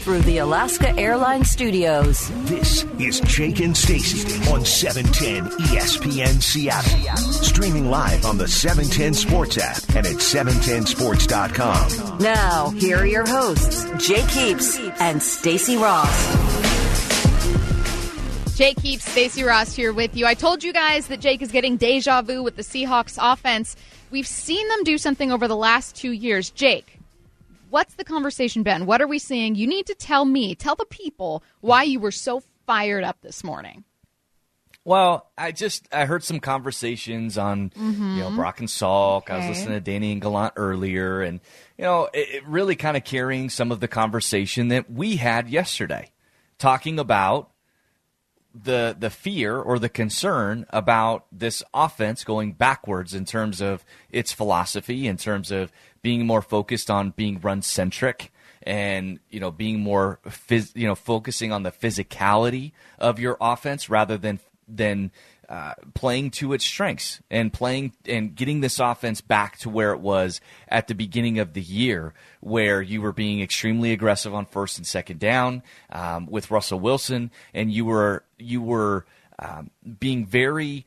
through the Alaska Airlines Studios. This is Jake and Stacy on 710 ESPN Seattle. Streaming live on the 710 Sports app and at 710sports.com. Now, here are your hosts, Jake Heaps and Stacy Ross. Jake Heaps, Stacy Ross here with you. I told you guys that Jake is getting deja vu with the Seahawks offense. We've seen them do something over the last 2 years. Jake, what's the conversation been? What are we seeing? You need to tell the people why you were so fired up this morning. Well, I heard some conversations on, Brock and Salk. Okay. I was listening to Danny and Gallant earlier, and, it really kind of carrying some of the conversation that we had yesterday, talking about the fear or the concern about this offense going backwards in terms of its philosophy, in terms of being more focused on being run-centric and, being more, focusing on the physicality of your offense rather than playing to its strengths and playing and getting this offense back to where it was at the beginning of the year, where you were being extremely aggressive on first and second down with Russell Wilson, and you were being very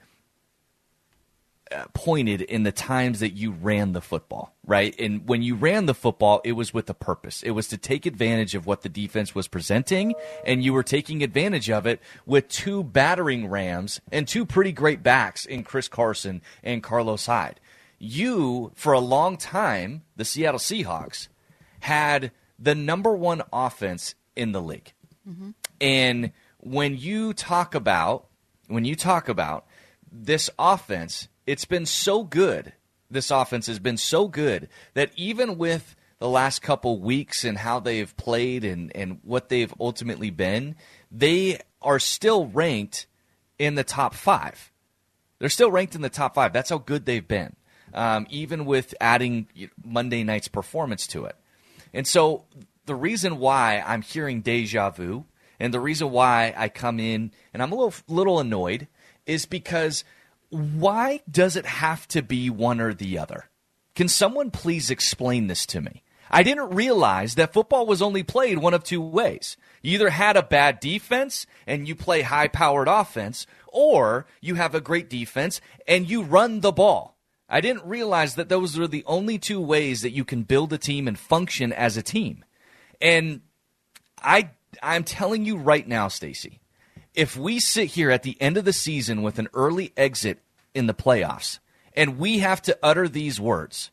pointed in the times that you ran the football, right? And when you ran the football, it was with a purpose. It was to take advantage of what the defense was presenting, and you were taking advantage of it with two battering rams and two pretty great backs in Chris Carson and Carlos Hyde. You, for a long time, the Seattle Seahawks, had the number one offense in the league. Mm-hmm. And when you talk about this offense, it's been so good. This offense has been so good that even with the last couple weeks and how they've played and what they've ultimately been, they are still ranked in the top 5. They're still ranked in the top 5. That's how good they've been, even with adding Monday night's performance to it. And so the reason why I'm hearing deja vu and the reason why I come in and I'm a little annoyed is because why does it have to be one or the other? Can someone please explain this to me? I didn't realize that football was only played one of two ways. You either had a bad defense and you play high-powered offense, or you have a great defense and you run the ball. I didn't realize that those are the only two ways that you can build a team and function as a team. And I'm telling you right now, Stacy, if we sit here at the end of the season with an early exit in the playoffs and we have to utter these words,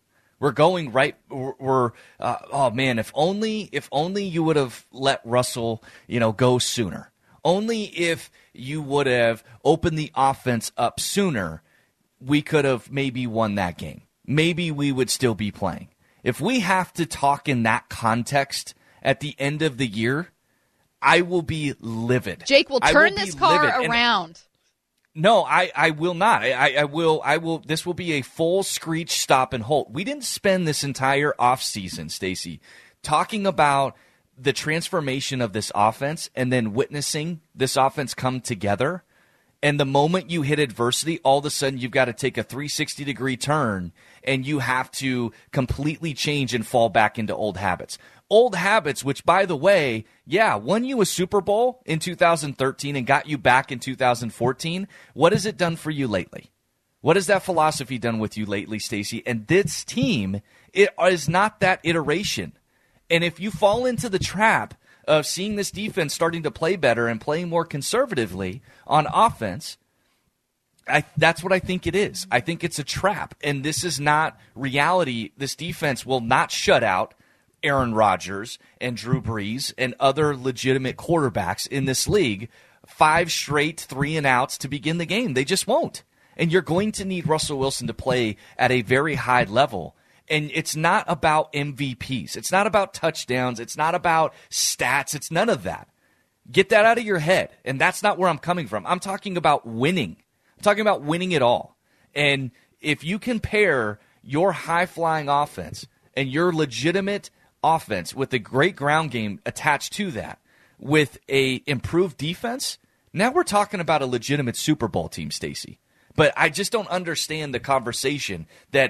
oh man, if only you would have let Russell, go sooner. Only if you would have opened the offense up sooner, we could have maybe won that game. Maybe we would still be playing. If we have to talk in that context at the end of the year, I will be livid. Jake will turn this car around. No, I will not. I will. This will be a full screech, stop, and halt. We didn't spend this entire offseason, Stacy, talking about the transformation of this offense and then witnessing this offense come together. And the moment you hit adversity, all of a sudden you've got to take a 360-degree turn and you have to completely change and fall back into old habits. Old habits, which, by the way, won you a Super Bowl in 2013 and got you back in 2014. What has it done for you lately? What has that philosophy done with you lately, Stacy? And this team, it is not that iteration. And if you fall into the trap of seeing this defense starting to play better and playing more conservatively on offense, that's what I think it is. I think it's a trap, and this is not reality. This defense will not shut out Aaron Rodgers and Drew Brees and other legitimate quarterbacks in this league 5 straight 3-and-outs to begin the game. They just won't. And you're going to need Russell Wilson to play at a very high level. And it's not about MVPs. It's not about touchdowns. It's not about stats. It's none of that. Get that out of your head. And that's not where I'm coming from. I'm talking about winning. I'm talking about winning it all. And if you compare your high-flying offense and your legitimate offense with a great ground game attached to that with a improved defense, now we're talking about a legitimate Super Bowl team, Stacy. But I just don't understand the conversation that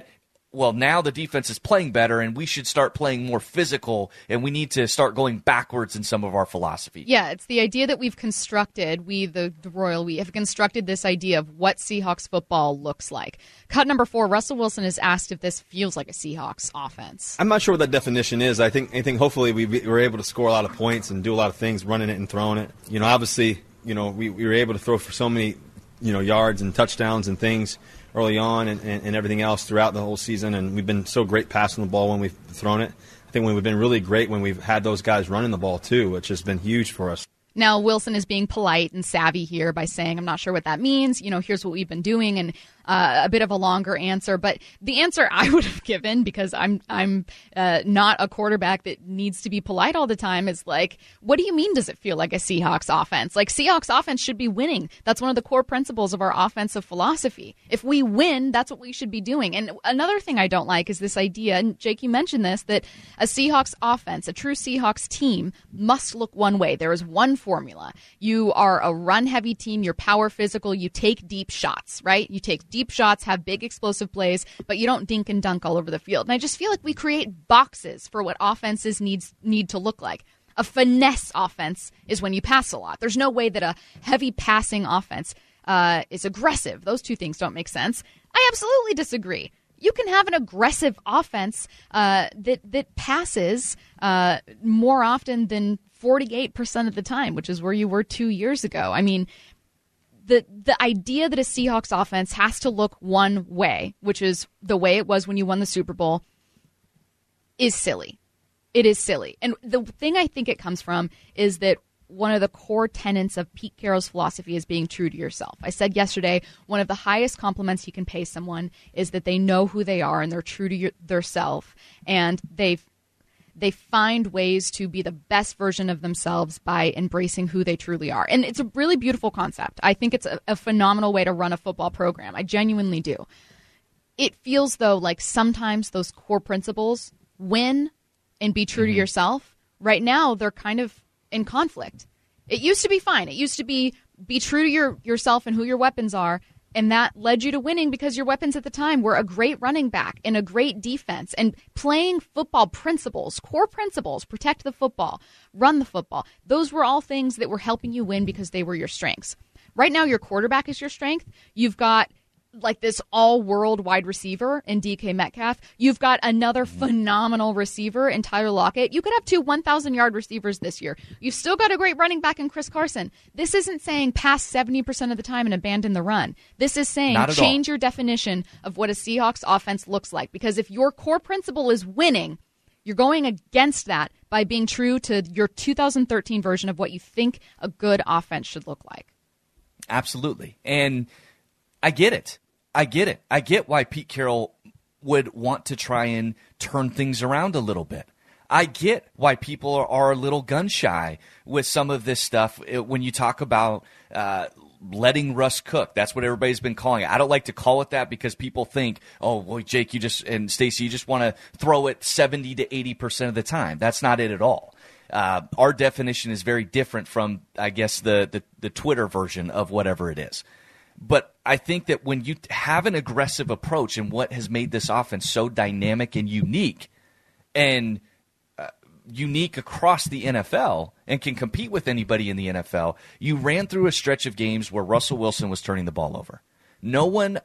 well, now the defense is playing better and we should start playing more physical and we need to start going backwards in some of our philosophy. Yeah, it's the idea that we've constructed, the Royal, we have constructed this idea of what Seahawks football looks like. Cut number 4, Russell Wilson is asked if this feels like a Seahawks offense. I'm not sure what that definition is. I think hopefully we were able to score a lot of points and do a lot of things, running it and throwing it. Obviously, we were able to throw for so many, yards and touchdowns and things early on and everything else throughout the whole season, and we've been so great passing the ball when we've thrown it. I think we've been really great when we've had those guys running the ball too, which has been huge for us. Now, Wilson is being polite and savvy here by saying, I'm not sure what that means. Here's what we've been doing, and a bit of a longer answer. But the answer I would have given, because I'm not a quarterback that needs to be polite all the time, is like, what do you mean does it feel like a Seahawks offense? Like, Seahawks offense should be winning. That's one of the core principles of our offensive philosophy. If we win, that's what we should be doing. And another thing I don't like is this idea, and Jake, you mentioned this, that a Seahawks offense, a true Seahawks team, must look one way. There is one formula. You are a run-heavy team. You're power physical. You take deep shots, right? You take deep shots, have big explosive plays, but you don't dink and dunk all over the field. And I just feel like we create boxes for what offenses need to look like. A finesse offense is when you pass a lot. There's no way that a heavy passing offense is aggressive. Those two things don't make sense. I absolutely disagree. You can have an aggressive offense that passes more often than 48% of the time, which is where you were 2 years ago. I mean, the idea that a Seahawks offense has to look one way, which is the way it was when you won the Super Bowl, is silly. It is silly. And the thing I think it comes from is that one of the core tenets of Pete Carroll's philosophy is being true to yourself. I said yesterday, one of the highest compliments you can pay someone is that they know who they are and they're true to their self, and they find ways to be the best version of themselves by embracing who they truly are. And it's a really beautiful concept. I think it's a phenomenal way to run a football program. I genuinely do. It feels, though, like sometimes those core principles, win and be true to yourself, right now they're kind of in conflict. It used to be fine. It used to be true to yourself and who your weapons are, and that led you to winning because your weapons at the time were a great running back and a great defense and playing football principles, core principles, protect the football, run the football. Those were all things that were helping you win because they were your strengths. Right now, your quarterback is your strength. You've got like this all-world wide receiver in DK Metcalf. You've got another phenomenal receiver in Tyler Lockett. You could have 2 1,000-yard receivers this year. You've still got a great running back in Chris Carson. This isn't saying pass 70% of the time and abandon the run. This is saying change your definition of what a Seahawks offense looks like. Because if your core principle is winning, you're going against that by being true to your 2013 version of what you think a good offense should look like. Absolutely. And I get it. I get why Pete Carroll would want to try and turn things around a little bit. I get why people are a little gun shy with some of this stuff when you talk about letting Russ cook. That's what everybody's been calling it. I don't like to call it that because people think, oh, well, Jake, and Stacey, you just want to throw it 70 to 80% of the time. That's not it at all. Our definition is very different from, I guess, the Twitter version of whatever it is. But I think that when you have an aggressive approach and what has made this offense so dynamic and unique across the NFL and can compete with anybody in the NFL, you ran through a stretch of games where Russell Wilson was turning the ball over. No one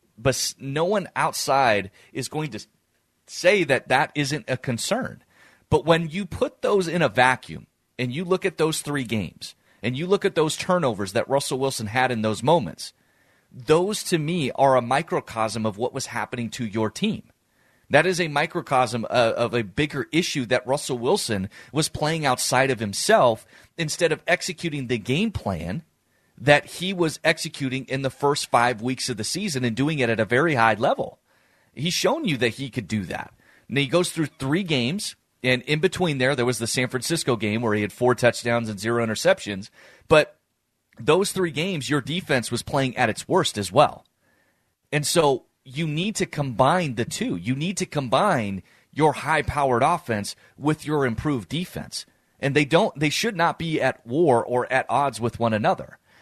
outside is going to say that isn't a concern. But when you put those in a vacuum and you look at those 3 games and you look at those turnovers that Russell Wilson had in those moments, those, to me, are a microcosm of what was happening to your team. That is a microcosm of a bigger issue that Russell Wilson was playing outside of himself instead of executing the game plan that he was executing in the first 5 weeks of the season and doing it at a very high level. He's shown you that he could do that. And he goes through 3 games, and in between there was the San Francisco game where he had 4 touchdowns and 0 interceptions. But those 3 games, your defense was playing at its worst as well. And so you need to combine the two. You need to combine your high-powered offense with your improved defense. And they should not be at war or at odds with one another.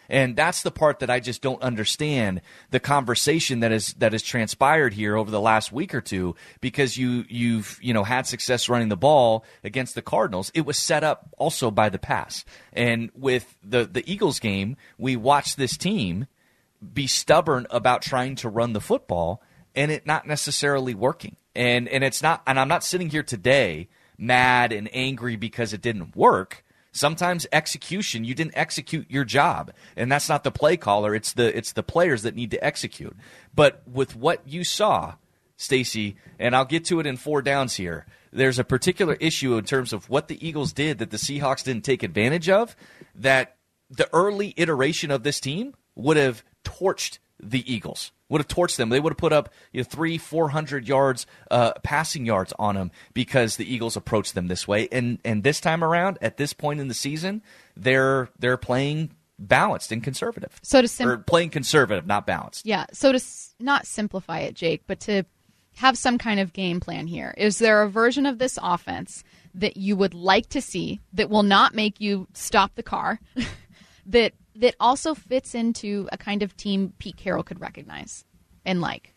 And that's the part that I just don't understand, the conversation that has transpired here over the last week or two, because you've had success running the ball against the Cardinals. It was set up also by the pass. And with the Eagles game, we watched this team be stubborn about trying to run the football and it not necessarily working. And it's not, and I'm not sitting here today mad and angry because it didn't work. Sometimes execution, you didn't execute your job, and that's not the play caller. It's the players that need to execute. But with what you saw, Stacy, and I'll get to it in 4 downs here, there's a particular issue in terms of what the Eagles did that the Seahawks didn't take advantage of, that the early iteration of this team would have torched the Eagles. Would have torched them. They would have put up 300-400 yards, passing yards on them because the Eagles approached them this way. And this time around, at this point in the season, they're playing balanced and conservative. So to or playing conservative, not balanced. Yeah. So to not simplify it, Jake, but to have some kind of game plan here. Is there a version of this offense that you would like to see that will not make you stop the car, that also fits into a kind of team Pete Carroll could recognize and like?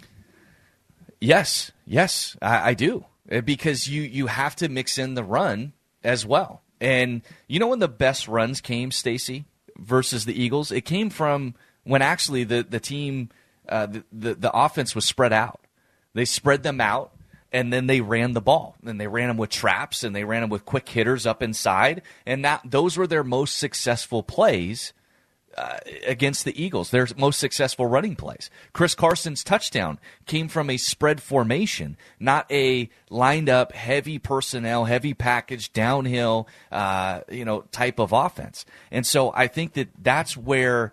Yes, I do. Because you have to mix in the run as well. And when the best runs came, Stacy, versus the Eagles? It came from when actually the team, the offense was spread out. They spread them out, and then they ran the ball. And they ran them with traps, and they ran them with quick hitters up inside. And those were their most successful plays against the Eagles, their most successful running plays. Chris Carson's touchdown came from a spread formation, not a lined up, heavy personnel, heavy package, downhill, type of offense. And so I think that's where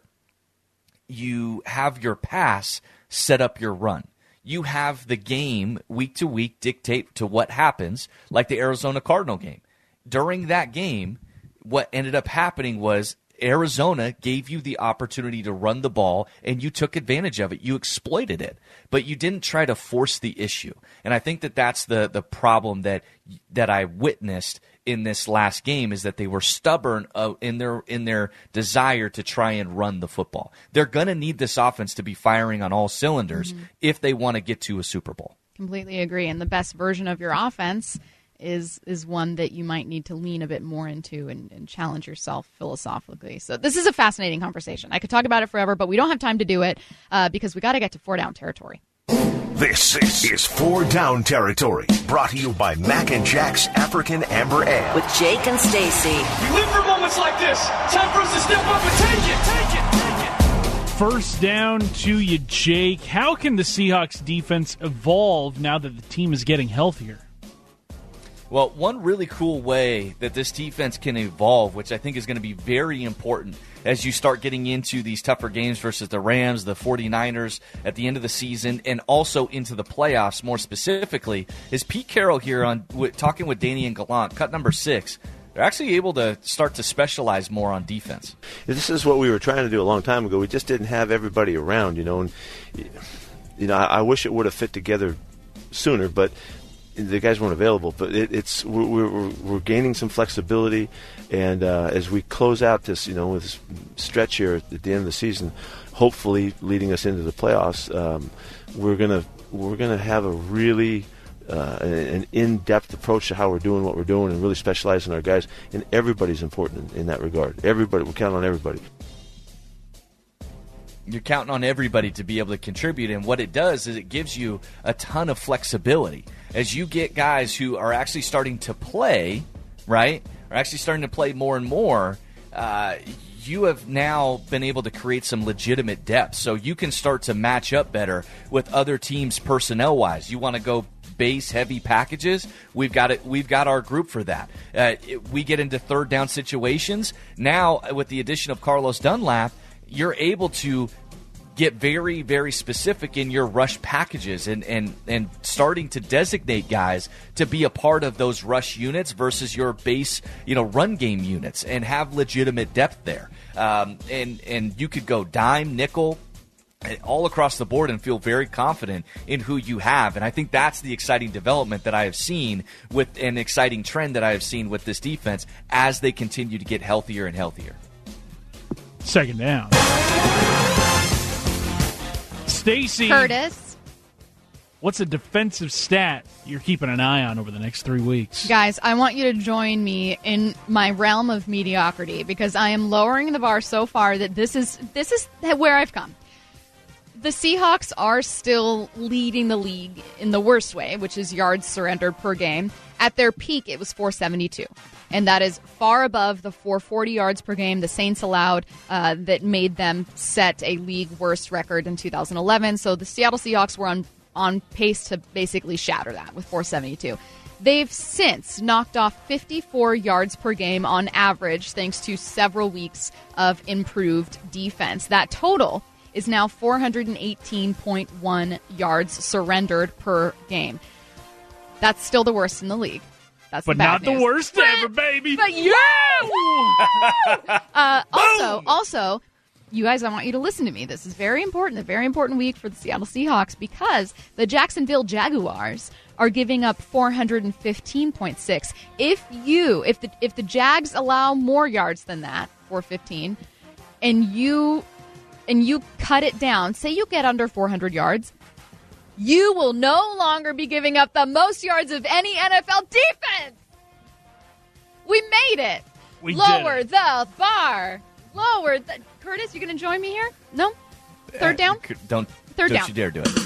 you have your pass set up your run. You have the game week to week dictate to what happens, like the Arizona Cardinal game. During that game, what ended up happening was Arizona gave you the opportunity to run the ball, and you took advantage of it. You exploited it, but you didn't try to force the issue. And I think that's the problem that I witnessed in this last game, is that they were stubborn in their desire to try and run the football. They're going to need this offense to be firing on all cylinders if they want to get to a Super Bowl. Completely agree. And the best version of your offense is one that you might need to lean a bit more into and challenge yourself philosophically. So this is a fascinating conversation. I could talk about it forever, but we don't have time to do it because we got to get to 4 down territory. This is 4 Down Territory, brought to you by Mac and Jack's African Amber Ale. With Jake and Stacy. We live for moments like this. Time for us to step up and take it. First down to you, Jake. How can the Seahawks defense evolve now that the team is getting healthier? Well, one really cool way that this defense can evolve, which I think is going to be very important as you start getting into these tougher games versus the Rams, the 49ers at the end of the season, and also into the playoffs more specifically, is Pete Carroll here talking with Danny and Gallant, cut number 6. They're actually able to start to specialize more on defense. This is what we were trying to do a long time ago. We just didn't have everybody around, and I wish it would have fit together sooner, but the guys weren't available. But we're gaining some flexibility, and as we close out this, with this stretch here at the end of the season, hopefully leading us into the playoffs, we're gonna have a really an in-depth approach to how we're doing what we're doing, and really specialize in our guys. And everybody's important in that regard. We're counting on everybody. You're counting on everybody to be able to contribute, and what it does is it gives you a ton of flexibility. As you get guys who are actually starting to play, right, are actually starting to play more and more, you have now been able to create some legitimate depth. So you can start to match up better with other teams personnel-wise. You want to go base-heavy packages, we've got our group for that. We get into third down situations. Now, with the addition of Carlos Dunlap, you're able to get very, very specific in your rush packages and starting to designate guys to be a part of those rush units versus your base, run game units, and have legitimate depth there. And you could go dime, nickel, all across the board and feel very confident in who you have. And I think that's the exciting development that I have seen, with an exciting trend that I have seen with this defense as they continue to get healthier and healthier. Second down. Stacy. Curtis. What's a defensive stat you're keeping an eye on over the next 3 weeks? Guys, I want you to join me in my realm of mediocrity because I am lowering the bar so far that this is where I've come. The Seahawks are still leading the league in the worst way, which is yards surrendered per game. At their peak, it was 472. And that is far above the 440 yards per game the Saints allowed that made them set a league worst record in 2011. So the Seattle Seahawks were on pace to basically shatter that with 472. They've since knocked off 54 yards per game on average thanks to several weeks of improved defense. That total is now 418.1 yards surrendered per game. That's still the worst in the league. That's but the bad not news. the worst ever, baby. But also, you guys, I want you to listen to me. This is very important, a very important week for the Seattle Seahawks because the Jacksonville Jaguars are giving up 415.6. If the Jags allow more yards than that, 415, and you cut it down, say you get under 400 yards, you will no longer be giving up the most yards of any NFL defense. We made it. We Lower did it. the bar. Curtis, you going to join me here? No? Third down? Don't down. you dare do it.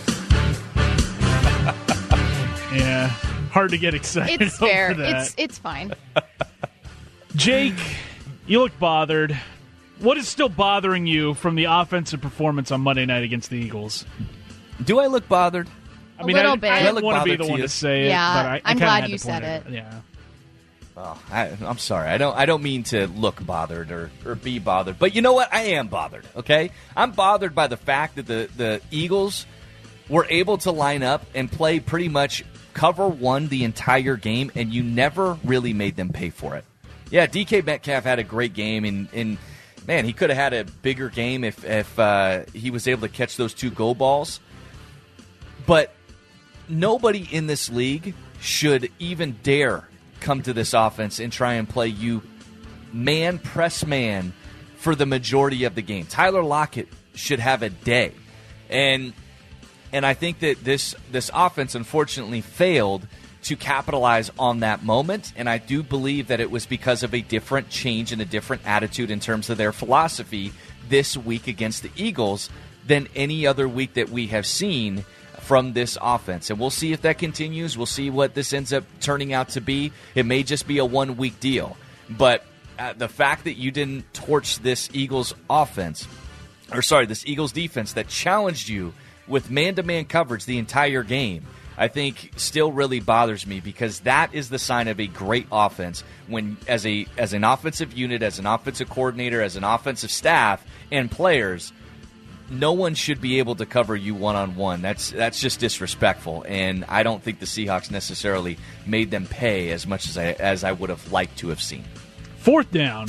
Yeah, hard to get excited It's fair. over that. It's fine. Jake, you look bothered. What is still bothering you from the offensive performance on Monday night against the Eagles? Do I look bothered? I mean, little I bit. don't Do I look want to be bothered the to one you? to say it. Yeah, but I I'm kinda glad had you to point said it. Yeah. Oh, I'm sorry. I don't mean to look bothered or be bothered. But you know what? I am bothered, okay? I'm bothered by the fact that the Eagles were able to line up and play pretty much cover one the entire game, and you never really made them pay for it. Yeah, DK Metcalf had a great game, and man, he could have had a bigger game if he was able to catch those 2 goal balls. But nobody in this league should even dare come to this offense and try and play you man press man for the majority of the game. Tyler Lockett should have a day. And I think that this offense unfortunately failed to capitalize on that moment, and I do believe that it was because of a different change and a different attitude in terms of their philosophy this week against the Eagles than any other week that we have seen from this offense. And we'll see if that continues. We'll see what this ends up turning out to be. It may just be a 1-week deal. But the fact that you didn't torch this Eagles defense that challenged you with man-to-man coverage the entire game, I think still really bothers me because that is the sign of a great offense when as an offensive unit, as an offensive coordinator, as an offensive staff and players, no one should be able to cover you one-on-one. That's just disrespectful, and I don't think the Seahawks necessarily made them pay as much as I would have liked to have seen. Fourth down.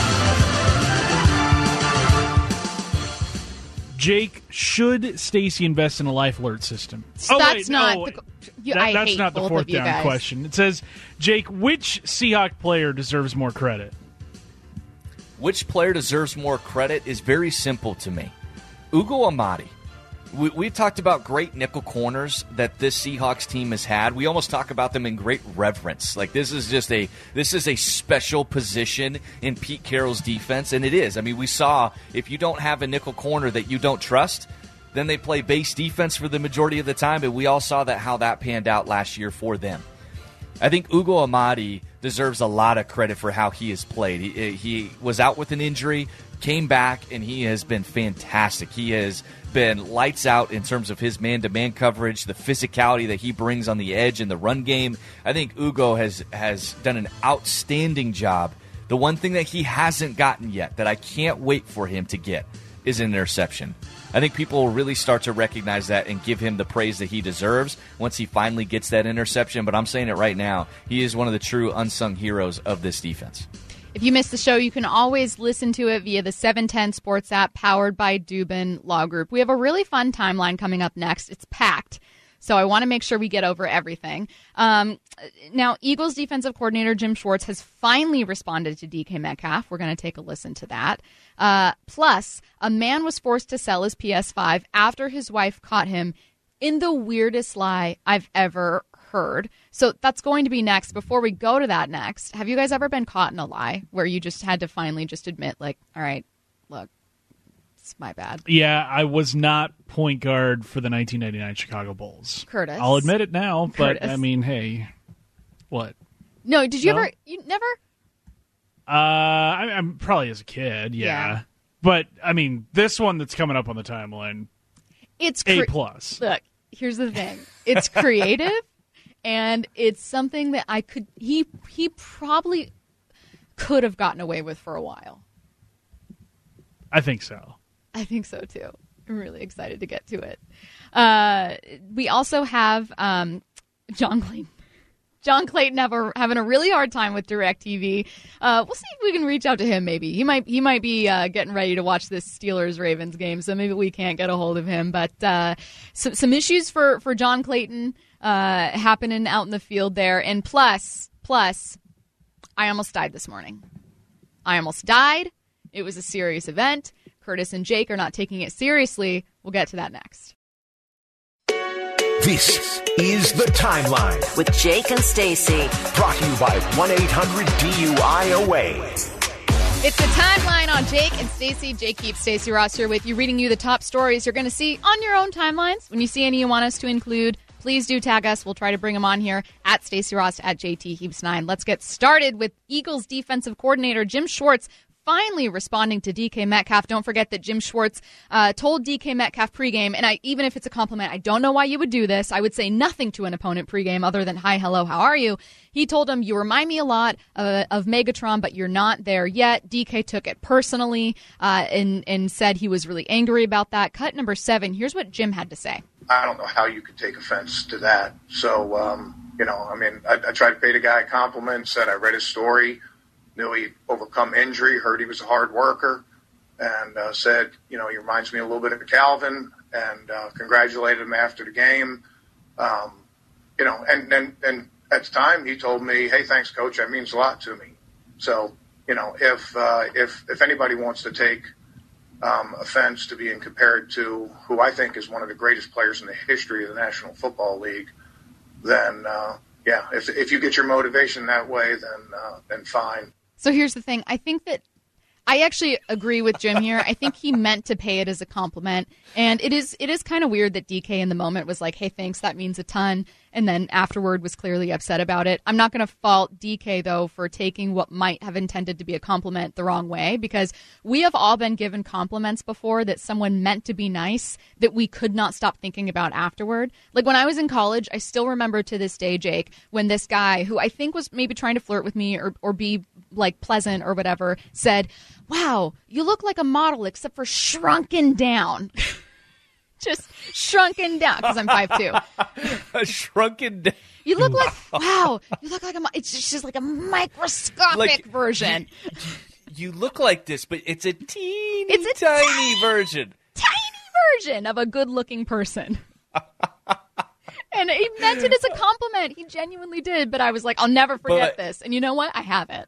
Jake, should Stacy invest in a life alert system? That's not I that's hate not the both fourth of you down guys. question. It says, Jake, which Seahawk player deserves more credit? Which player deserves more credit is very simple to me. Ugo Amadi. We talked about great nickel corners that this Seahawks team has had. We almost talk about them in great reverence. Like this is a special position in Pete Carroll's defense, and it is. I mean, we saw if you don't have a nickel corner that you don't trust, then they play base defense for the majority of the time, and we all saw how that panned out last year for them. I think Ugo Amadi deserves a lot of credit for how he has played. He was out with an injury, came back, and he has been fantastic. He has been lights out in terms of his man-to-man coverage, the physicality that he brings on the edge in the run game. I think Ugo has done an outstanding job. The one thing that he hasn't gotten yet that I can't wait for him to get is an interception. I think people will really start to recognize that and give him the praise that he deserves once he finally gets that interception. But I'm saying it right now, he is one of the true unsung heroes of this defense. If you missed the show, you can always listen to it via the 710 Sports app powered by Dubin Law Group. We have a really fun timeline coming up next. It's packed. So I want to make sure we get over everything. Now, Eagles defensive coordinator Jim Schwartz has finally responded to DK Metcalf. We're going to take a listen to that. Plus, a man was forced to sell his PS5 after his wife caught him in the weirdest lie I've ever heard. So that's going to be next. Before we go to that next, have you guys ever been caught in a lie where you just had to finally just admit, like, all right, look, it's my bad? Yeah, I was not point guard for the 1999 Chicago Bulls. Curtis. I'll admit it now, but Curtis. I mean, hey, what? No, did you No? ever? You never? I'm probably as a kid, yeah. But I mean, this one that's coming up on the timeline, It's A plus. Look, here's the thing. It's creative, and it's something that he probably could have gotten away with for a while. I think so. I think so too. I'm really excited to get to it. We also have John Clayton. John Clayton having a really hard time with DirecTV. We'll see if we can reach out to him. Maybe he might be getting ready to watch this Steelers-Ravens game, so maybe we can't get a hold of him. But some issues for John Clayton happening out in the field there, and plus, I almost died this morning. I almost died. It was a serious event. Curtis and Jake are not taking it seriously. We'll get to that next. This is The Timeline. With Jake and Stacy. Brought to you by 1-800-DUI-AWAY. It's The Timeline on Jake and Stacy. Jake keeps Stacy Ross here with you, reading you the top stories you're going to see on your own timelines. When you see any you want us to include, please do tag us. We'll try to bring them on here at Stacy Ross, at JT Heaps 9. Let's get started with Eagles defensive coordinator Jim Schwartz finally responding to DK Metcalf. Don't forget that Jim Schwartz told DK Metcalf pregame, and even if it's a compliment, I don't know why you would do this. I would say nothing to an opponent pregame other than, hi, hello, how are you? He told him, you remind me a lot of Megatron, but you're not there yet. DK took it personally and said he was really angry about that. Cut number 7. Here's what Jim had to say. I don't know how you could take offense to that. So, I tried to pay the guy a compliment, said I read his story, knew he'd overcome injury, heard he was a hard worker, and said, he reminds me a little bit of Calvin, and congratulated him after the game. And at the time he told me, hey, thanks, Coach, that means a lot to me. So, if anybody wants to take offense to being compared to who I think is one of the greatest players in the history of the National Football League, then, if you get your motivation that way, then fine. So here's the thing. I think that I actually agree with Jim here. I think he meant to pay it as a compliment. And it is kind of weird that DK in the moment was like, hey, thanks, that means a ton. And then afterward was clearly upset about it. I'm not going to fault DK, though, for taking what might have intended to be a compliment the wrong way, because we have all been given compliments before that someone meant to be nice that we could not stop thinking about afterward. Like when I was in college, I still remember to this day, Jake, when this guy who I think was maybe trying to flirt with me or be like pleasant or whatever said, wow, you look like a model except for shrunken down. Just shrunken down because I'm 5'2". Shrunken down. You look like, wow, you look like it's just like a microscopic version. You look like this, but it's a tiny version. Tiny version of a good-looking person. And he meant it as a compliment. He genuinely did, but I was like, I'll never forget this. And you know what? I haven't.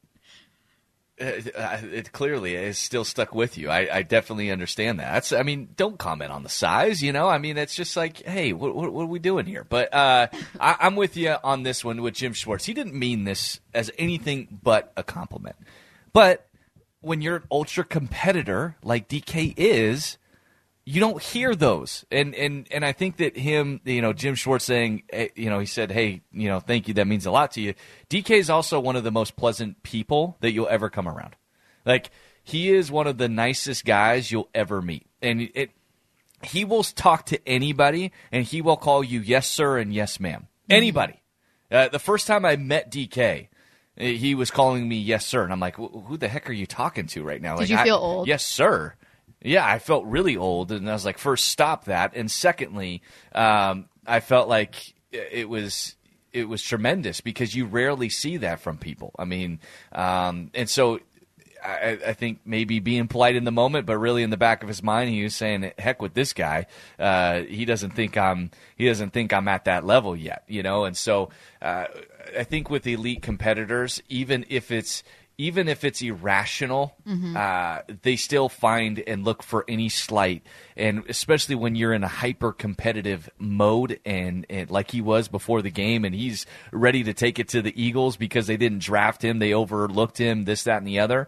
It clearly is still stuck with you. I definitely understand that. Don't comment on the size, it's just like, hey, what are we doing here? But I'm with you on this one with Jim Schwartz. He didn't mean this as anything but a compliment. But when you're an ultra competitor like DK is, you don't hear those. And I think that him, Jim Schwartz saying, he said, hey, thank you, that means a lot to you. DK is also one of the most pleasant people that you'll ever come around. Like, he is one of the nicest guys you'll ever meet. And he will talk to anybody, and he will call you yes, sir, and yes, ma'am. Mm-hmm. Anybody. The first time I met DK, he was calling me yes, sir. And I'm like, who the heck are you talking to right now? Did you feel old? Yes, sir. Yeah, I felt really old, and I was like, first, stop that, and secondly, I felt like it was tremendous because you rarely see that from people. And so I think maybe being polite in the moment, but really in the back of his mind, he was saying, "Heck with this guy. He doesn't think I'm at that level yet." And so I think with elite competitors, even if it's irrational, they still find and look for any slight, and especially when you're in a hyper-competitive mode, and like he was before the game, and he's ready to take it to the Eagles because they didn't draft him, they overlooked him, this, that, and the other.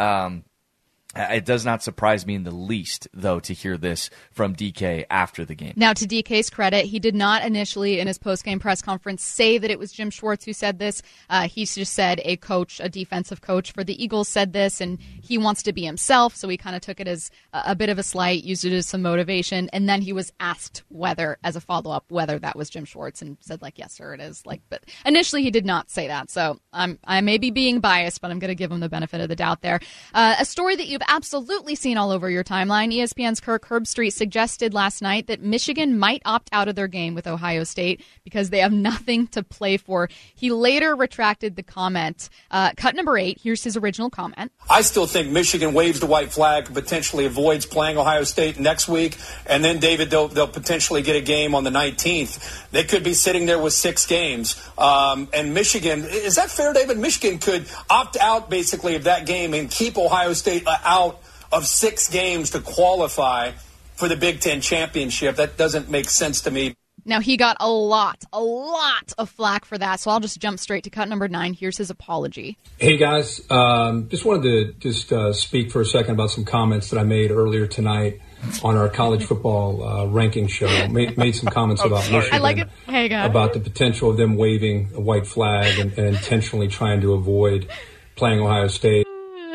It does not surprise me in the least, though, to hear this from DK after the game. Now, to DK's credit, he did not initially in his post-game press conference say that it was Jim Schwartz who said this. He just said a defensive coach for the Eagles said this, and he wants to be himself, so he kind of took it as a bit of a slight, used it as some motivation, and then he was asked as a follow-up, whether that was Jim Schwartz, and said, yes, sir, it is. But initially he did not say that, so I may be being biased, but I'm going to give him the benefit of the doubt there. A story that you've absolutely seen all over your timeline. ESPN's Kirk Herbstreit suggested last night that Michigan might opt out of their game with Ohio State because they have nothing to play for. He later retracted the comment. Cut number 8, here's his original comment. I still think Michigan waves the white flag, potentially avoids playing Ohio State next week, and then, David, they'll potentially get a game on the 19th. They could be sitting there with 6 games. And Michigan, is that fair, David? Michigan could opt out, basically, of that game and keep Ohio State out of 6 games to qualify for the Big Ten championship. That doesn't make sense to me. Now, he got a lot of flack for that, so I'll just jump straight to cut number 9. Here's his apology. Hey, guys. Just wanted to speak for a second about some comments that I made earlier tonight on our college football ranking show. Made some comments about Michigan. I like it. Hey, guys. About the potential of them waving a white flag and intentionally trying to avoid playing Ohio State.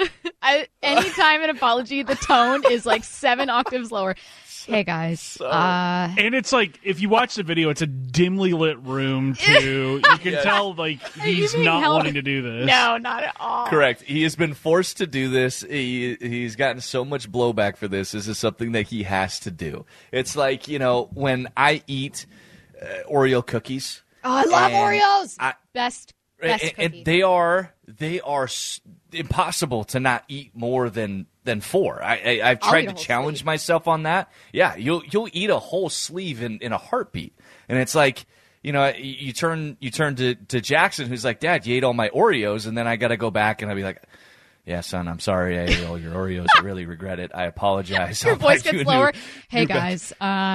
Anytime an apology, the tone is 7 octaves lower. Hey, guys. And it's if you watch the video, it's a dimly lit room, too. You can tell, he's not wanting to do this. No, not at all. Correct. He has been forced to do this. He's gotten so much blowback for this. This is something that he has to do. It's when I eat Oreo cookies. Oh, I love Oreos. Best cookie. And they are impossible to not eat more than 4. I've tried to challenge myself on that. Yeah, you'll eat a whole sleeve in a heartbeat, and it's you turn to Jackson, who's like, "Dad, you ate all my Oreos," and then I got to go back and I'll be like, "Yeah, son, I'm sorry. I ate all your Oreos. I really regret it. I apologize." Your voice gets lower. Hey, guys.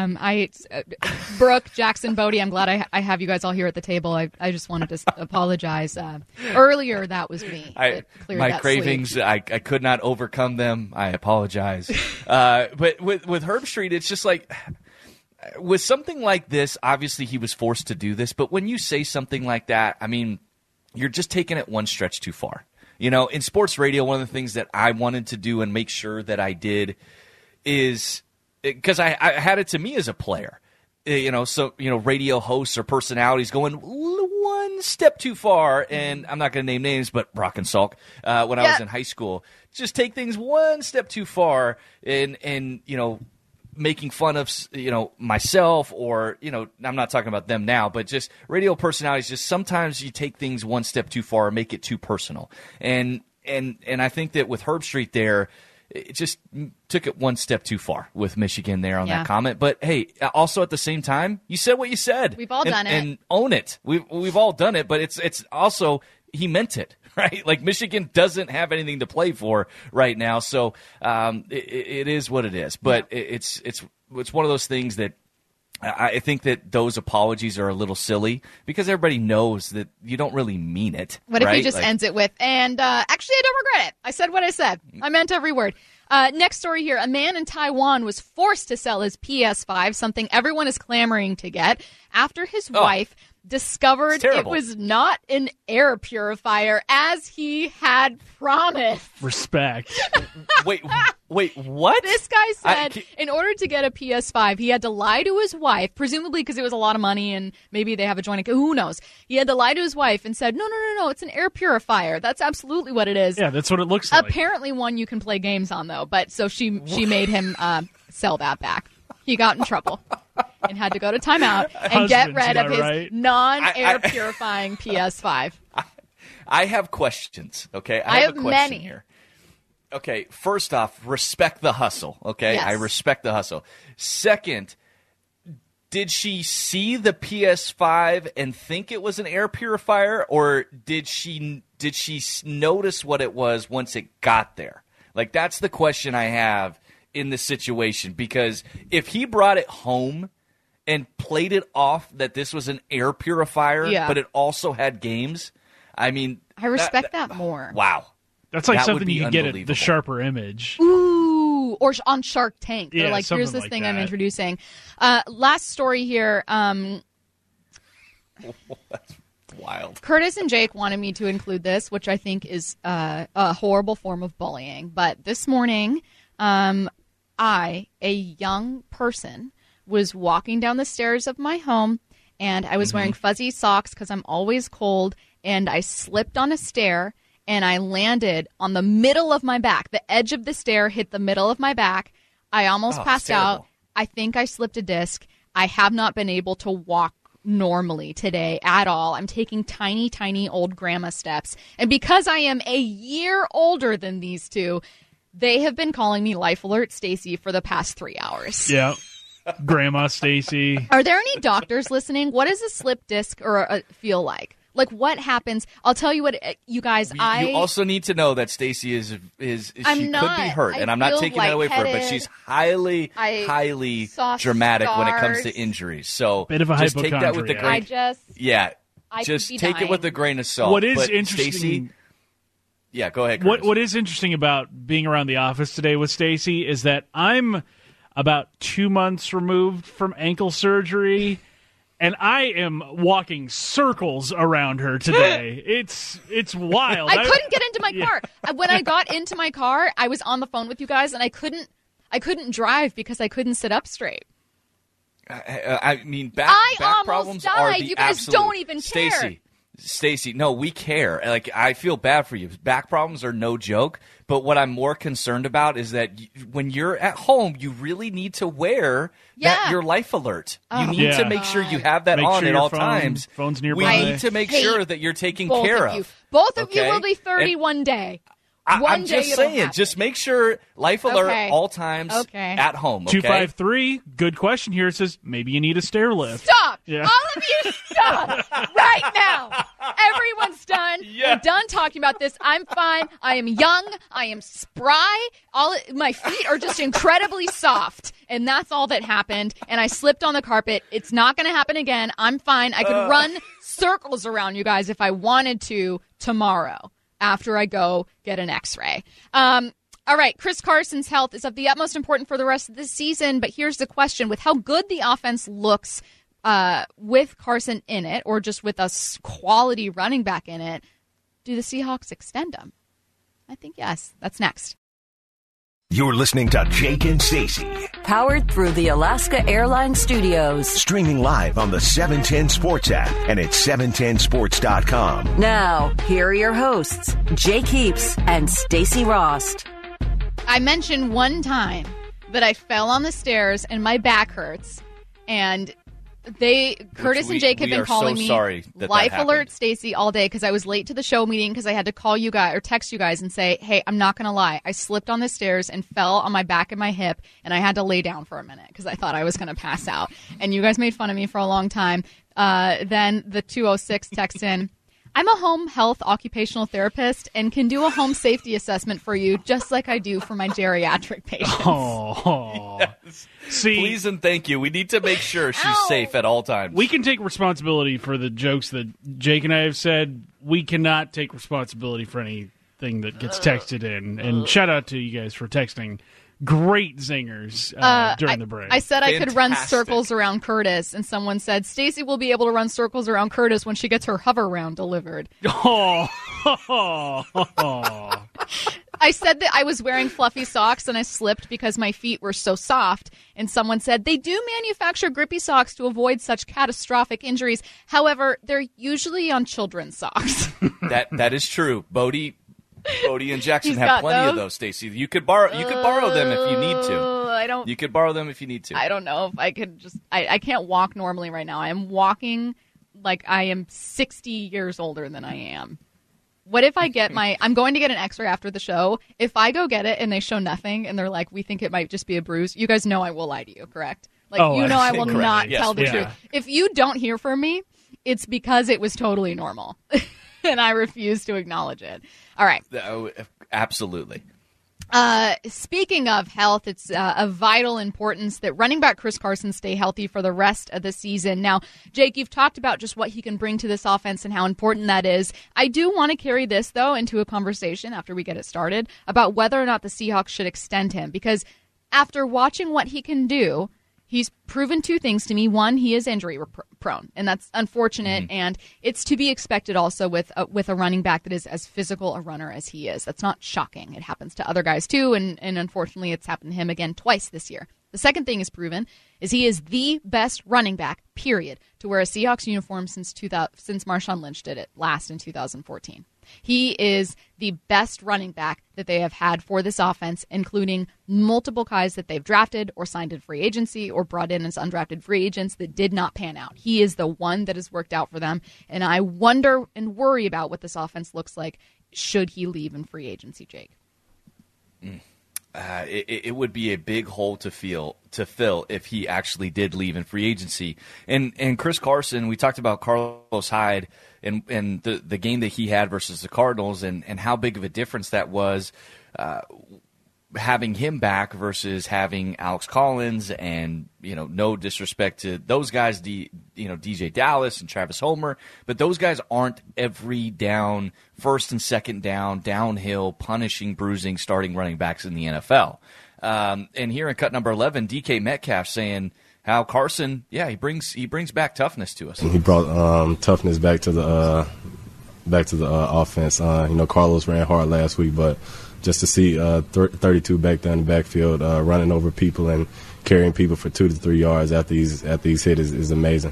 Brooke, Jackson, Bodie, I'm glad I have you guys all here at the table. I just wanted to apologize. Earlier, that was me. My cravings, I could not overcome them. I apologize. But with Herbstreit, it's just with something like this, obviously he was forced to do this. But when you say something like that, I mean, you're just taking it one stretch too far. In sports radio, one of the things that I wanted to do and make sure that I did is because I had it to me as a player, radio hosts or personalities going one step too far, and I'm not going to name names, but Brock and Salk, when I was in high school, just take things one step too far and making fun of, myself or, I'm not talking about them now, but just radio personalities, just sometimes you take things one step too far and make it too personal. And I think that with Herbstreit there, it just took it one step too far with Michigan there on that comment. But hey, also at the same time, you said what you said. We've all done it. And own it. We've all done it, but it's also, he meant it. Right, Michigan doesn't have anything to play for right now, so it is what it is. But it's one of those things that I think that those apologies are a little silly because everybody knows that you don't really mean it. What if he just ends it with, and actually I don't regret it. I said what I said. I meant every word. Next story here. A man in Taiwan was forced to sell his PS5, something everyone is clamoring to get, after his wife discovered it was not an air purifier as he had promised. Respect. Wait, what? This guy said in order to get a PS5, he had to lie to his wife, presumably because it was a lot of money and maybe they have a joint account. Who knows? He had to lie to his wife and said, no, it's an air purifier. That's absolutely what it is. Yeah, that's what it looks like. Apparently one you can play games on, though. But so she made him sell that back. He got in trouble and had to go to timeout and get rid of his non-air purifying PS5. I have questions, okay? I have a question many here. Okay, first off, respect the hustle, okay? Yes. I respect the hustle. Second, did she see the PS5 and think it was an air purifier, or did she notice what it was once it got there? Like, that's the question I have in this situation, because if he brought it home and played it off that this was an air purifier, but it also had games, I mean... I respect that more. Wow. That's like That something would you be can get at unbelievable. the Sharper Image. Ooh, or on Shark Tank. They're Yeah, like, here's something this like thing I'm that. introducing. Last story here. That's wild. Curtis and Jake wanted me to include this, which I think is a horrible form of bullying. But this morning, I, a young person, was walking down the stairs of my home, and I was wearing fuzzy socks because I'm always cold, and I slipped on a stair, and I landed on the middle of my back. The edge of the stair hit the middle of my back. I almost passed out. I think I slipped a disc. I have not been able to walk normally today at all. I'm taking tiny, tiny old grandma steps. And because I am a year older than these two, they have been calling me Life Alert Stacy for the past 3 hours. Yeah. Grandma Stacy. Are there any doctors listening? What does a slip disc or feel like? Like, what happens? I'll tell you what, you guys, You also need to know that Stacy is she could be hurt, and I'm not feel taking that away from her, but lightheaded. she's highly saw dramatic when it comes to scars. injuries. So Bit of a just take that with the hypochondriac. grain. I just could be take it with dying. a grain of salt. What is But interesting? Stacey, yeah, go ahead. Curtis. What is interesting about being around the office today with Stacy is that I'm about 2 months removed from ankle surgery, and I am walking circles around her today. It's wild. I couldn't get into my car. When I got into my car, I was on the phone with you guys, and I couldn't drive because I couldn't sit up straight. I mean, back almost problems died. are the You guys absolute. don't even care. Stacy, no, we care. Like, I feel bad for you. Back problems are no joke. But what I'm more concerned about is that when you're at home, you really need to wear your Life Alert. You need to make sure you have that Make on sure at your all phone- times. phone's nearby. We need to make sure that you're taken Both care of you. of. Both of you okay? will be 30 And one day. I'm day just it'll saying, happen. just make sure Life Alert Okay. all times Okay. at home. Okay? 253. Good question here. It says maybe you need a stair lift. Stop! Yeah. All of you stop right now. Everyone's done. We're done talking about this. I'm fine. I am young. I am spry. My feet are just incredibly soft. And that's all that happened. And I slipped on the carpet. It's not going to happen again. I'm fine. I could run circles around you guys if I wanted to tomorrow after I go get an x-ray. All right, Chris Carson's health is of the utmost importance for the rest of the season, but here's the question. With how good the offense looks with Carson in it, or just with a quality running back in it, do the Seahawks extend him? I think yes. That's next. You're listening to Jake and Stacy. Powered through the Alaska Airlines Studios. Streaming live on the 710 Sports app and at 710sports.com. Now, here are your hosts, Jake Heaps and Stacy Rost. I mentioned one time that I fell on the stairs and my back hurts, and Curtis and Jake have been calling me Life Alert Stacy all day because I was late to the show meeting because I had to call you guys or text you guys and say, hey, I'm not going to lie. I slipped on the stairs and fell on my back and my hip, and I had to lay down for a minute because I thought I was going to pass out. And you guys made fun of me for a long time. Then the 206 texts in, I'm a home health occupational therapist and can do a home safety assessment for you just like I do for my geriatric patients. Oh. Yes. See, please and thank you. We need to make sure she's safe at all times. We can take responsibility for the jokes that Jake and I have said. We cannot take responsibility for anything that gets texted in. And shout out to you guys for texting great zingers during the break. I said I could run circles around Curtis, and someone said Stacy will be able to run circles around Curtis when she gets her hover round delivered. Oh. I said that I was wearing fluffy socks and I slipped because my feet were so soft, and someone said they do manufacture grippy socks to avoid such catastrophic injuries. However, they're usually on children's socks. That is true. Bodie and Jackson He's have got plenty of those? those, Stacy. You could borrow them if you need to. You could borrow them if you need to. I don't know if I could just. I can't walk normally right now. I am walking like I am 60 years older than I am. What if I get I'm going to get an X-ray after the show. If I go get it and they show nothing and they're like, we think it might just be a bruise, you guys know I will lie to you, correct? Like, I will not tell the truth. If you don't hear from me, it's because it was totally normal. And I refuse to acknowledge it. All right. Oh, absolutely. Speaking of health, it's of vital importance that running back Chris Carson stay healthy for the rest of the season. Now, Jake, you've talked about just what he can bring to this offense and how important that is. I do want to carry this, though, into a conversation after we get it started about whether or not the Seahawks should extend him. Because after watching what he can do, he's proven two things to me. One, he is injury prone, and that's unfortunate, and it's to be expected also with a running back that is as physical a runner as he is. That's not shocking. It happens to other guys too, and unfortunately it's happened to him again twice this year. The second thing is proven is he is the best running back, period, to wear a Seahawks uniform since Marshawn Lynch did it last in 2014. He is the best running back that they have had for this offense, including multiple guys that they've drafted or signed in free agency or brought in as undrafted free agents that did not pan out. He is the one that has worked out for them, and I wonder and worry about what this offense looks like should he leave in free agency, Jake. It would be a big hole to fill if he actually did leave in free agency. And Chris Carson, we talked about Carlos Hyde and the game that he had versus the Cardinals and how big of a difference that was having him back versus having Alex Collins and, no disrespect to those guys, DJ Dallas and Travis Homer, but those guys aren't every down, first and second down, downhill, punishing, bruising, starting running backs in the NFL. And here in cut number 11, DK Metcalf saying how Carson, he brings back toughness to us. He brought toughness back to the offense. Carlos ran hard last week, but just to see 32 back there in the backfield running over people and carrying people for 2 to 3 yards after these hits is amazing.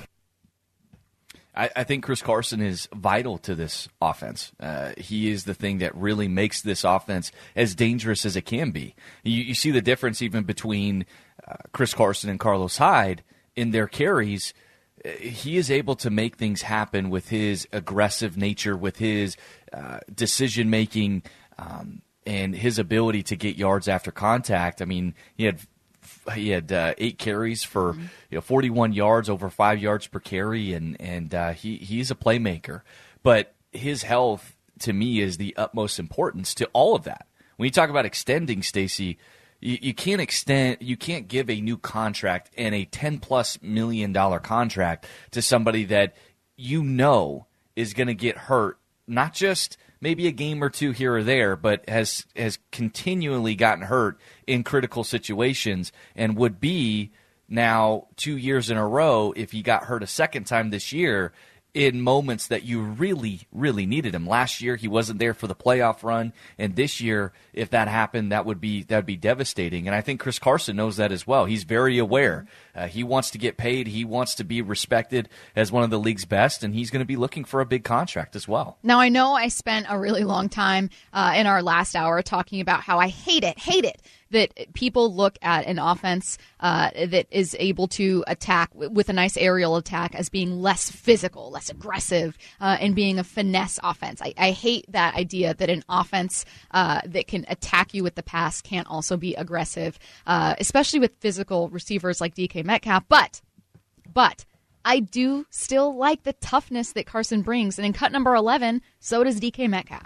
I think Chris Carson is vital to this offense. He is the thing that really makes this offense as dangerous as it can be. You see the difference even between Chris Carson and Carlos Hyde in their carries. He is able to make things happen with his aggressive nature, with his decision-making, and his ability to get yards after contact. I mean, he had 8 carries for 41 yards, over 5 yards per carry, and he's a playmaker. But his health, to me, is the utmost importance to all of that. When you talk about extending, Stacey, you can't give a new contract and a $10+ million contract to somebody that is going to get hurt, not just maybe a game or two here or there, but has continually gotten hurt in critical situations and would be now 2 years in a row if he got hurt a second time this year in moments that you really, really needed him. Last year, he wasn't there for the playoff run, and this year, if that happened, that would be devastating. And I think Chris Carson knows that as well. He's very aware. He wants to get paid. He wants to be respected as one of the league's best, and he's going to be looking for a big contract as well. Now, I know I spent a really long time in our last hour talking about how I hate it, that people look at an offense that is able to attack with a nice aerial attack as being less physical, less aggressive, and being a finesse offense. I hate that idea that an offense that can attack you with the pass can't also be aggressive, especially with physical receivers like DK Metcalf. But I do still like the toughness that Carson brings. And in cut number 11, so does DK Metcalf.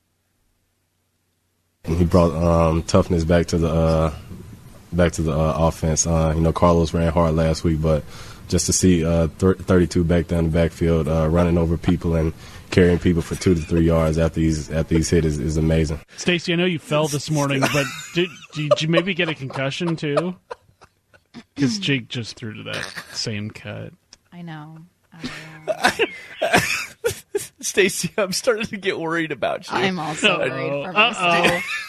He brought toughness back to the offense. Carlos ran hard last week, but just to see 32 back there in the backfield running over people and carrying people for 2 to 3 yards after these hits is amazing. Stacey, I know you fell this morning, but did you maybe get a concussion too? Because Jake just threw to that same cut. I know. Stacey, I'm starting to get worried about you. I'm also worried for myself.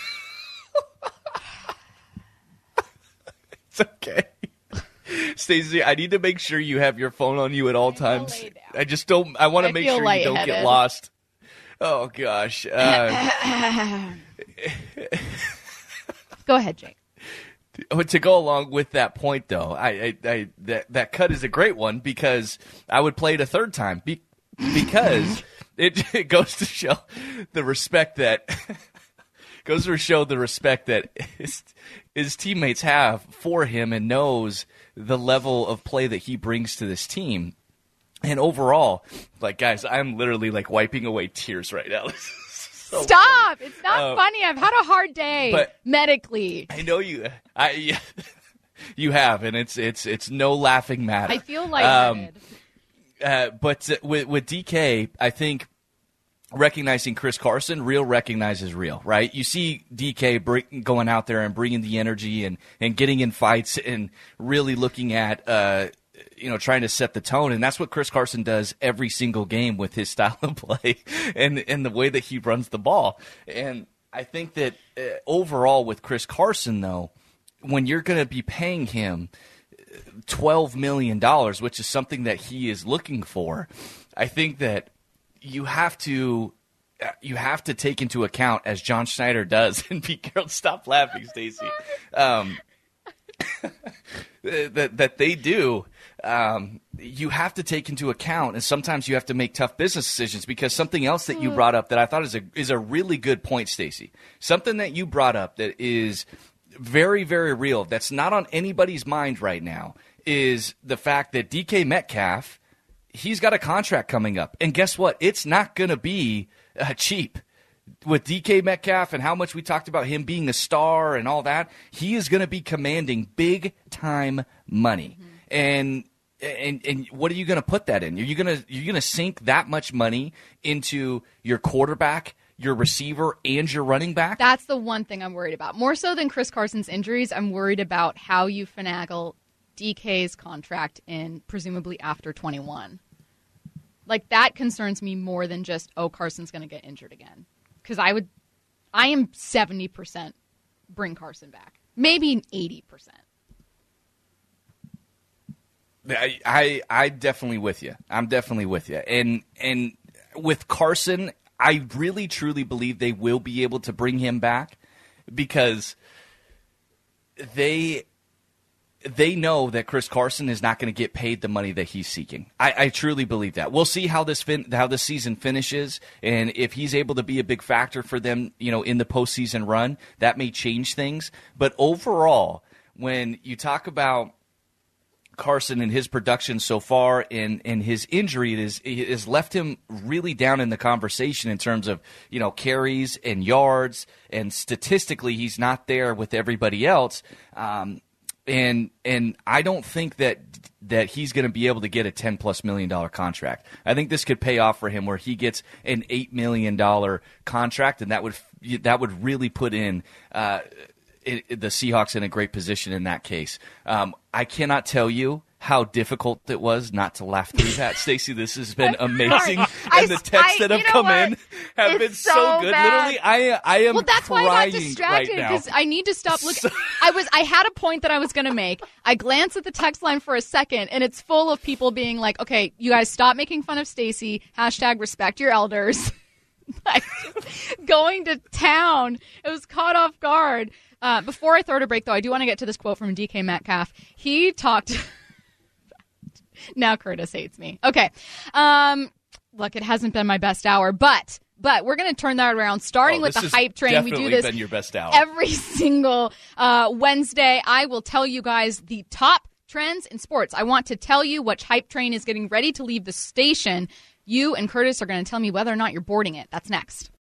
It's okay. Stacey, I need to make sure you have your phone on you at all times. I want to make sure you don't get lost. Oh, gosh. Go ahead, Jake. To go along with that point, though, that cut is a great one because I would play it a third time because It goes to show the respect that his teammates have for him, and knows the level of play that he brings to this team. And overall, like, guys, I'm literally like wiping away tears right now. So Stop! funny. It's not funny. I've had a hard day medically. I know you. You have, and it's no laughing matter. I feel lightheaded. But with DK, I think recognizing Chris Carson, real recognizes real, right? You see DK going out there and bringing the energy and getting in fights and really looking at trying to set the tone, and that's what Chris Carson does every single game with his style of play and the way that he runs the ball. And I think that overall with Chris Carson, though, when you're going to be paying him $12 million, which is something that he is looking for, I think that you have to take into account, as John Schneider does, and be careful. Stop laughing, Stacey. That they do. You have to take into account, and sometimes you have to make tough business decisions, because something else that you brought up that I thought is a really good point, Stacey. Something that you brought up that is very, very real, that's not on anybody's mind right now, is the fact that DK Metcalf, he's got a contract coming up. And guess what? It's not going to be cheap. With DK Metcalf and how much we talked about him being a star and all that, he is going to be commanding big-time money. Mm-hmm. And what are you going to put that in? You're going to sink that much money into your quarterback, your receiver, and your running back? That's the one thing I'm worried about. More so than Chris Carson's injuries, I'm worried about how you finagle DK's contract in presumably after 21. Like, that concerns me more than just, Carson's going to get injured again. Because I am 70% bring Carson back. Maybe 80%. I'm definitely with you. And with Carson, I really truly believe they will be able to bring him back, because they know that Chris Carson is not going to get paid the money that he's seeking. I truly believe that. We'll see how this season finishes, and if he's able to be a big factor for them, in the postseason run, that may change things. But overall, when you talk about Carson and his production so far and his injury, it has left him really down in the conversation in terms of, carries and yards, and statistically he's not there with everybody else. And I don't think that he's going to be able to get a $10+ million contract. I think this could pay off for him, where he gets an $8 million contract, and that would really put in the Seahawks in a great position in that case. I cannot tell you how difficult it was not to laugh through that, Stacey. This has been amazing, and the texts that have come in have been so good. Bad. Literally, I am. Well, that's why I got distracted, because I need to stop looking. I had a point that I was going to make. I glanced at the text line for a second, and it's full of people being like, "Okay, you guys stop making fun of Stacey. #respect your elders." Like, going to town. It was caught off guard. Before I throw it a break, though, I do want to get to this quote from DK Metcalf. He talked. Now Curtis hates me. Okay. Look, it hasn't been my best hour, but we're going to turn that around, starting with the hype train. We do this been your best hour. Every single Wednesday. I will tell you guys the top trends in sports. I want to tell you which hype train is getting ready to leave the station. You and Curtis are going to tell me whether or not you're boarding it. That's next.